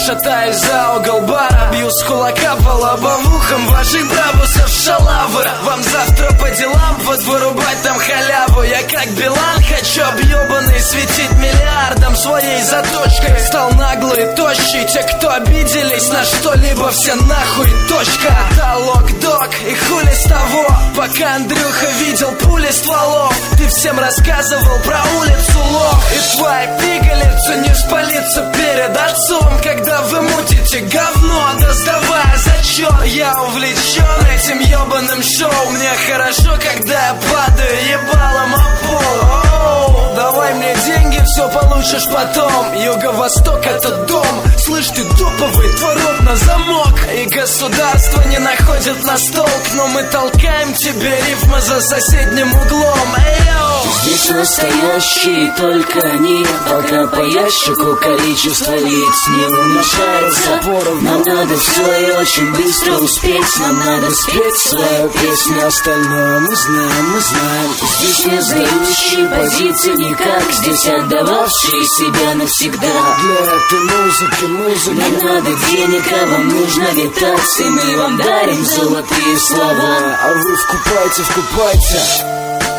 шатаюсь за угол бара, бью с кулака по лобовухам ваших брабусов шалавы. Вам завтра по делам, вот вырубать там халяву. Я как Билан хочу объебанный светить миллиардом своей заточкой. Стал наглый и тощий, те, кто обиделись на что-либо, все нахуй, точка. Толок, док, и хули с того, пока Андрюха видел пули стволов. Ты всем рассказывал про улицу Лох, и твоя пигалица не спалится перед отцом, когда вы мутите говно, да сдавая зачет. Я увлечен этим ебаным шоу, мне хорошо, когда я падаю ебалом о пол. Давай мне деньги, все получишь потом. Юго-восток — это дом. Слышь, ты топовый, твой рот на замок. И государство не находит нас толк, но мы толкаем тебе рифмы за соседним углом. Здесь настоящие только они, пока по ящику количество лиц не уменьшается. Нам надо все и очень быстро успеть, нам надо спеть свою песню, остальное мы знаем. Здесь не сдающие позиции никак, здесь отдававшие себя навсегда. Для этой музыки нам надо денег, а вам нужно витать, и мы вам дарим золотые слова. А вы вкупайте.